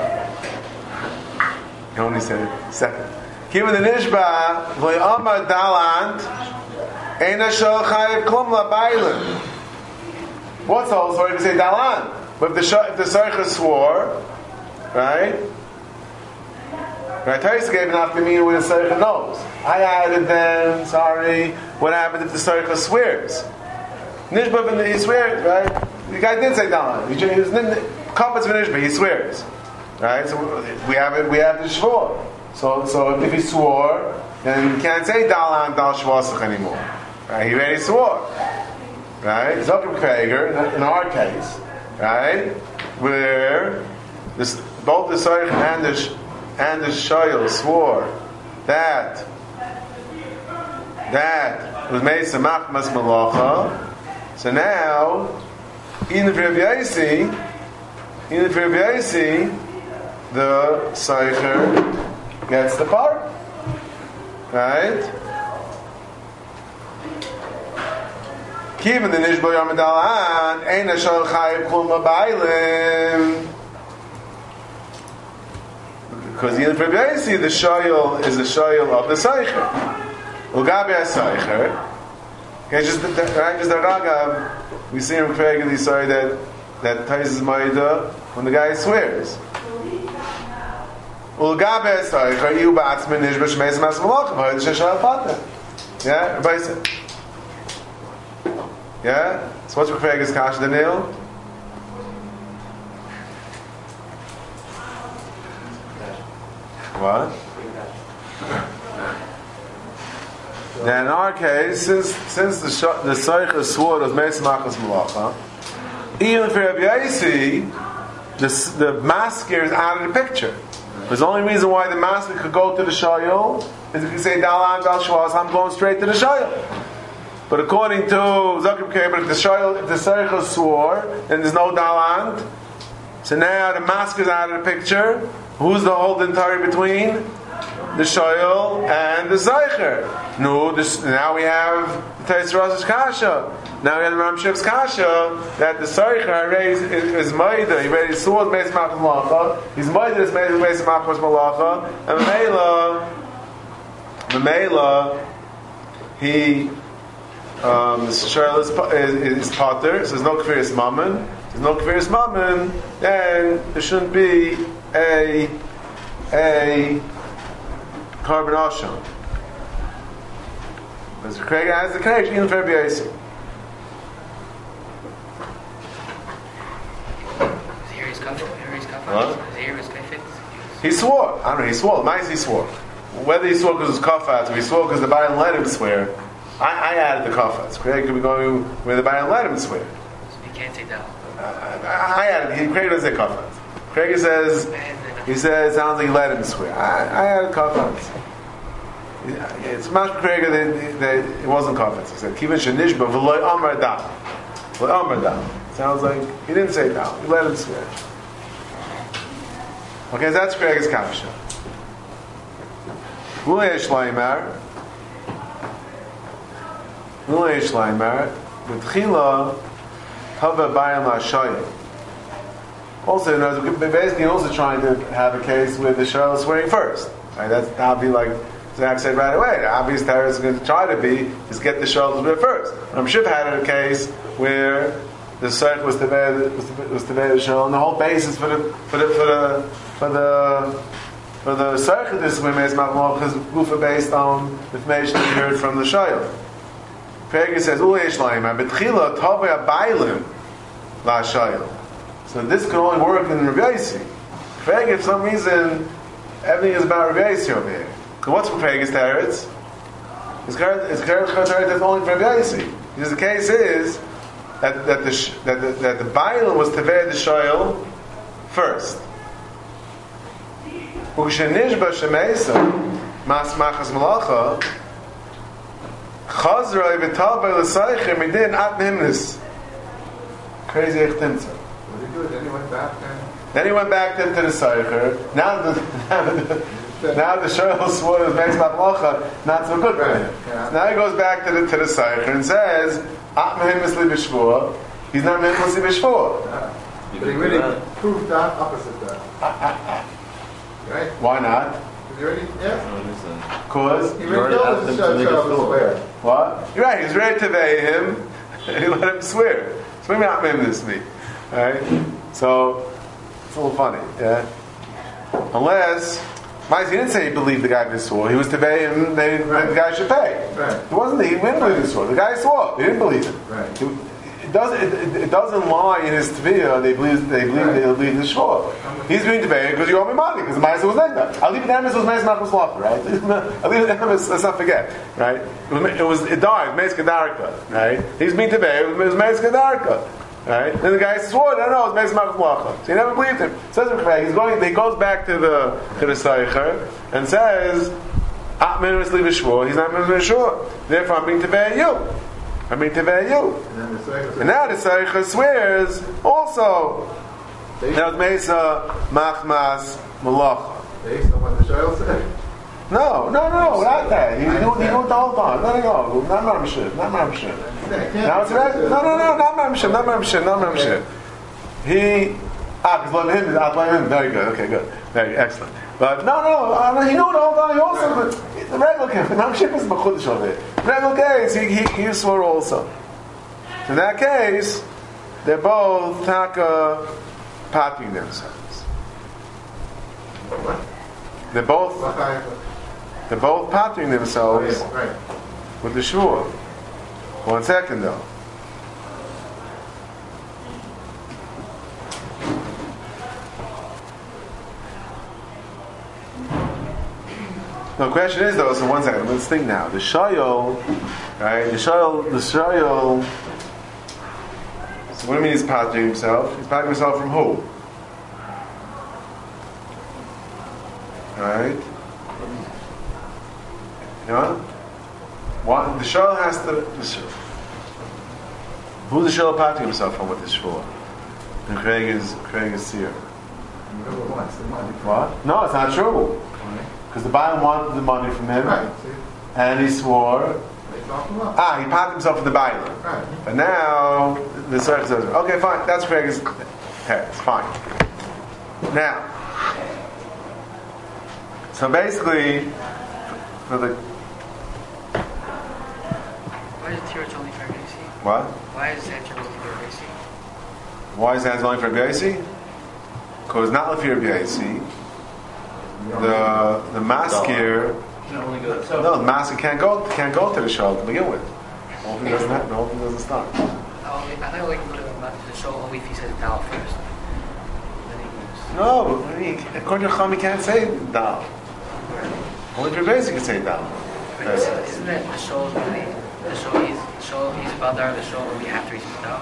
He only said it second. Kivan the Nishba, V'yamar Dalant, Eina Shal Chayiv Klum La Bailim. What's all sorry to say Dalan? But if the Sarcha swore, right? Right, Taisa gave enough to me when the Sarcha knows. I added then, sorry, what happened if the Sarcha swears? Nishba, he swears, right? The guy did say Dalan. He was Kampatz Nishba, he swears. Right? So we have the Shvur. So if he swore, then you can't say Dalan Dal Shvasach anymore. Right? He already swore. Right? Zucker Krager, in our case, right? Where both the Sarich and the Shoyal swore that was made Samach Mas Malacha. So now, even if Rabbi Yossi, the Seicher gets the part. Right? Given the Nishbo Yom Dalan, Ein Hashal Chayiv Klum Ba'ailim. Because in Rabbi Yossi, the shoyel is the shoyel of the Seicher. Ugabi HaSeicher. Okay, just the Ragav, we see him regularly sorry that Tais is Maida when the guy swears. Ugabi HaSeicher, Iu Ba'atzmin Nishbo Shmeis Mas Malach, V'hoyd Sheshal Patah. Yeah, everybody said. Yeah? So what's Rafeg's Kasha Daniel? What? Then in our case, since the Seicher swore was Meis Machas Malacha, even for Rabbi Yossi, the masker is out of the picture. There's the only reason why the masker could go to the Shayil is if you say Dalan Dal Shvaz, I'm going straight to the Shayil. But according to Zakir Keber, if the Seicher swore, then there's no Dalan. So now the masker is out of the picture. Who's the holding Tari between? The Shoyel and the Zeicher. No, now we have the Tais Rosh's Kasha. Now we have the Ramshiv's Kasha that the Zeicher is Maida. He already saw his Meis Machas Malacha. He's Maida his Meis Machas Malacha. And Memela, he the Shoyel is Potter. So there's no Kfiris Mammon. There's no Kfiris Mammon. Then there shouldn't be a carbon asham. As Craig has the connection in Rabbi Yossi. What? He swore. I don't know. He swore. He swore. Whether he swore because it was kafat or he swore because the Bayan let him swear. I added the kafat. Craig could be going where the Bayan let him swear. So he can't say that. I added. Craig doesn't say kafat. Craig says. He says, sounds like he let him swear. I had confidence. It's much Craig that it wasn't confidence. He said, Kivin Shanishba, V'loy Amar Dam. V'loy Amar Dam. Sounds like he didn't say Dam. He let him swear. Okay, so that's Craig's Kasha. Ulei Shleimar. V'tchila Hava Bayam HaShayim. Also, basically, also trying to have a case with the Shoyel swearing first. Right? That'll be like Zach said right away. The obvious terror is going to try to be is get the Shoyel to swear first. Ramshiv had a case where the Seicher was to bear the Shoyel, and the whole basis for the Seicher this way is Gufa based on information he heard from the Shoyel. Pegi says, "Ulei Shleimah, betchila tovei abaylim la Shoyel." So this can only work in Rabbi Yossi. Craig, if for some reason everything is about Rabbi Yossi over here. So what's Craig's teretz? His teretz is only for Rabbi Yossi. Because the case is that the Bailam was to bear the Shoyel first. Ukshenishba shemeisa mas machas malacha chazra v'tal b'l'saycher midin at nimnis. Crazy echtimtza. Then he went back to the Seicher. Now the Shoyel swore his Meis Machlocha, not so good for him. Yeah. Now he goes back to the Seicher and says, Atmahim Misli B'Shvua. He's not Misli B'Shvua. But he really proved that opposite that. Right? Why not? He already, yeah. Because He already told the Shoyel to swear. what? You're right. He's ready to obey him. And he let him swear. So maybe Atmahim Misli. Right? So it's a little funny, yeah. Unless he didn't say he believed the guy who swore. He was to pay him. The guy should pay. Right. It wasn't. He didn't believe he swore. The guy swore. He didn't believe it. Right. It doesn't lie in his tviyah. They believe the shvur. He's being debated because you owe me money because the ma'aser was like that. I'll leave the emes was ma'aser not muslach, right? I'll leave the emes. Let's not forget, right? It died ma'aser kedarka, right? He's being debated. It was ma'aser kedarka. Right? Then the guy swore, no, it was Meis Machas Malacha. So he never believed him. Says he goes back to the Seicher and says, Atmin Misli B'Shvur, he's not Misli B'Shvur. Therefore I'm being Tevei you. And now the Seicher swears also That was Mesa Machmas Malacha. Based on what the Shoyal said. No, not that. He knew the whole time. No, not Mamshir. Now it's right. No, not Mamshir. He, because I blame him. Very good. Okay, good. Very excellent. But no, he knew the whole time. He also, the regular case, Mamshir is Machudish over there. The regular case, he swore also. In that case, they're both taka patting themselves. They're both patting themselves Right. with the shvur. 1 second though. The question is though, so 1 second, let's think now. The shoyol, right? The shoyol. So what do you mean he's patting himself? He's patting himself from who? Right? You know? What the shoyol has to. Who's the shoyol patting himself from with this shvur? And Craig is seer. What? No, it's not true. Because the Bible wanted the money from him, Right. and he swore. He patted himself for the Bible. Right. But now the circle says, okay, fine, that's Craig's text, fine. Now, so basically, for the Why is Tirach only for Gacy? what? Why is that only for Gacy? Why is that only for Gacy? Because not Lafir Gacy. The maskir. No, the maskir can't go to the show to begin with. The whole thing doesn't happen. The whole thing doesn't start. I thought like go to the show only if he says Dal first. Then he moves. No, I mean, according to Chum, he can't say dal. Only for basic can say dal. Isn't that the show's really the show he's about there, the show only after he's Dal?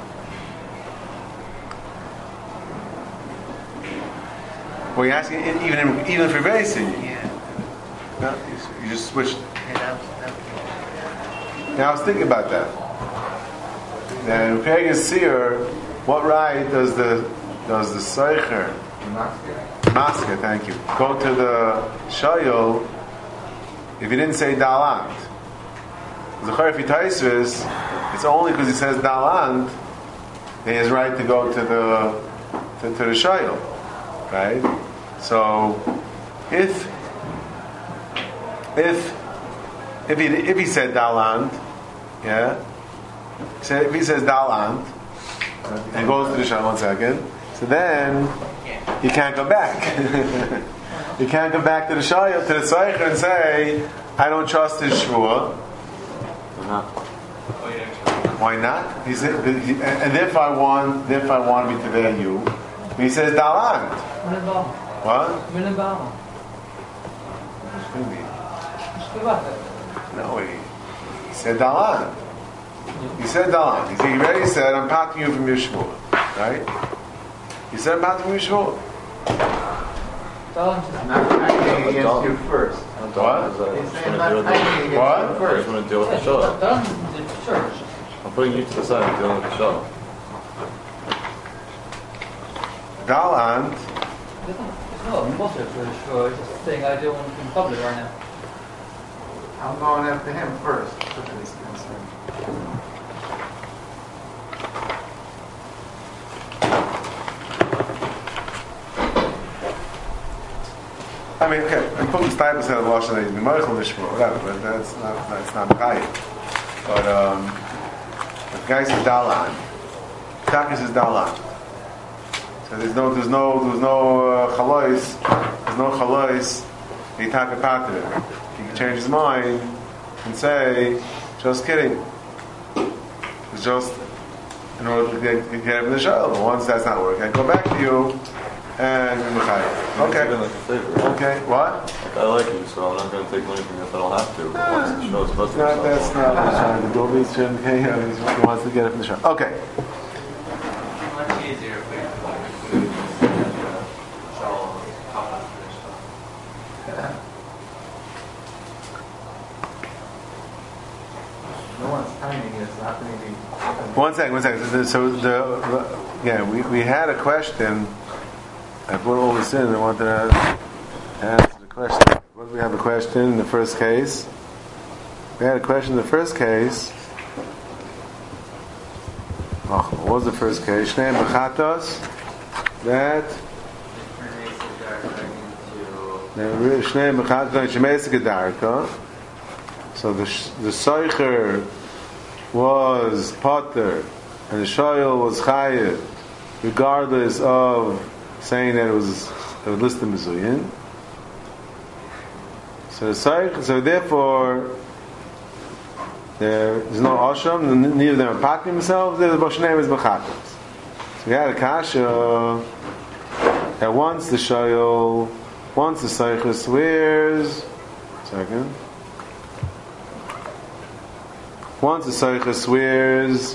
Well, you're asking even for basic. Yeah. No, you just switched. Yeah, Now I was thinking about that. Then Craig is seer. What right does the Seicher Masker, thank you, go to the Shayol if he didn't say Dalant? The if he taisvis, it's only because he says Dalant that he has right to go to the Shayol, right? So if he said Dalant, yeah, so if he says Dalant and goes to the Shayol 1 second, so then he can't go back. He can't go back to the Shayol, to the Seicher and say, I don't trust his Shvuah. Why not? He said, and if I want me to bear you, he says Dalant. What? No, he said Dalan. He said Dalan. He already said, I'm patting you from your shvur. Right? He said, I'm patting you from your shvur. Not acting against you first. What? He's saying not acting against What? you I first. just want to deal with the show. The church. I'm putting you to the side and dealing with the show. Dalan. It's not a Muslim for sure. It's just saying I don't want it in public right now. I'm going after him first. That's what he's concerned. I mean, okay, I'm putting stipends out of Washington, he's Michael Nishma, whatever, but that's not right. But, the guy says Dalan. Taka says Dalan. So there's no chalois, he taka pater. He can change his mind and say, just kidding. It's just in order to get him in the show. But once that's not working, I go back to you and okay. Okay, what? Like, I like you, so I'm not going to take money from you if I don't have to. Once the show's supposed to be That's not what he's trying to do. He's trying to, he wants to get it from the show. Okay. Much easier if we show how much No one's timing is happening. 1 second. So we had a question. I put all this in. I wanted to answer the question. What did we have a question in the first case? We had a question in the first case. What was the first case? Shnei Bechatos. That. Shnei Bechatos Shemeis Gedarka. So the Soicher was Potter and the Shoyel was Chayev, regardless of saying that it was listed Mizuyin. So therefore there is no Asham, neither of them are packing themselves, the Boshenem is Bechatos. So we had a kasha that once the Soicher swears, once the Soicher swears,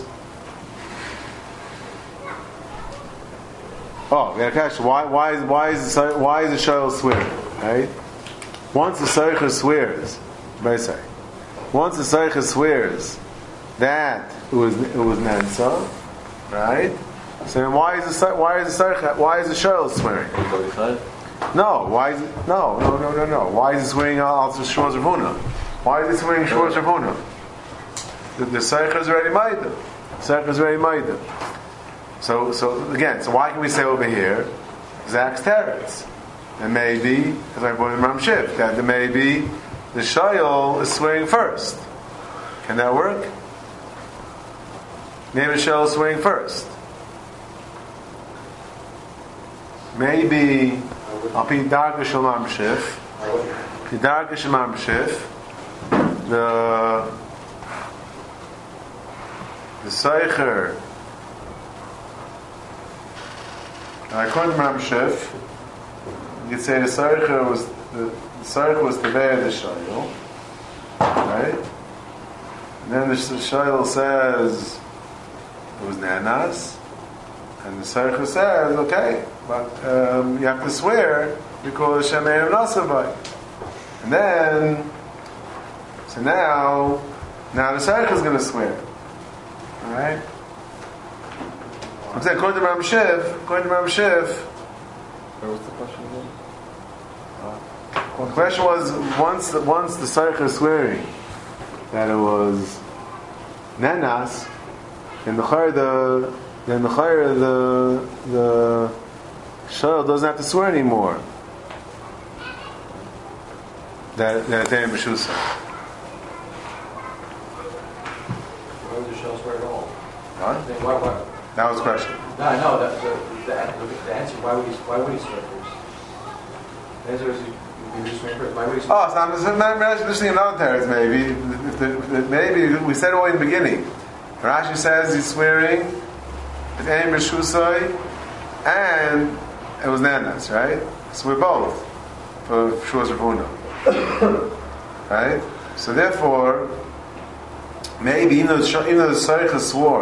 we got a question. Why is the Shoyel swearing? Right? Once the Soicher swears, once the Soicher swears that it was Nensa, right? So then why is the Shoyel swearing? No. Why is it? No. Why is it swearing al Shmos Ravuna? Why is it swearing Shmos Ravuna? The Soicher is already Maida. So why can we say over here, Zak's Teretz? And maybe, as I put in Ram Shif, that maybe the Shoyel is swearing first. Can that work? Maybe the Shoyel is swearing first. Maybe, I'll be Darga Shalom Shif. The Soicher, according to Ram Shif, you could say the Soicher was to bear the Shoyel, right? And then the Shoyel says it was Nanas, and the Soicher says, okay, but you have to swear because Hashem Erev Nasavai. And then, so now the Soicher is going to swear, all right? I'm saying, according to Ram Shif, What's the question again? the question was, once the Soicher is swearing that it was Nenas, then the Shoyel doesn't have to swear anymore. That they ain't B'Shusay. Why would the Shoyel swear at all? What? Why? That was the question. No, I know. The answer, why would he swear first? The answer is, he swear first. Why would he swear Oh, so I'm listening in other terms, maybe. Maybe we said it all in the beginning. Rashi says he's swearing with Ein B'Shusay and it was Nanas, right? So we're both for Shus Ravuna. Right? So therefore, maybe even though the Soicher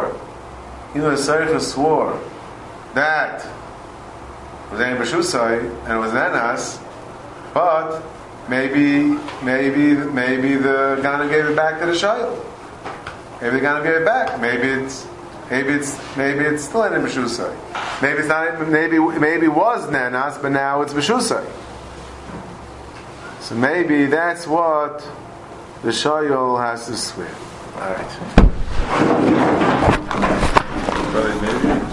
swore that it was Ein B'Shusay and it was Nanas, but maybe the Gana gave it back to the Shoyel. Maybe the Gana gave it back. Maybe it's still Ein B'Shusay. Maybe it's not. Maybe it was Nanas, but now it's B'Shusay. So maybe that's what the Shoyel has to swear. All right. Maybe.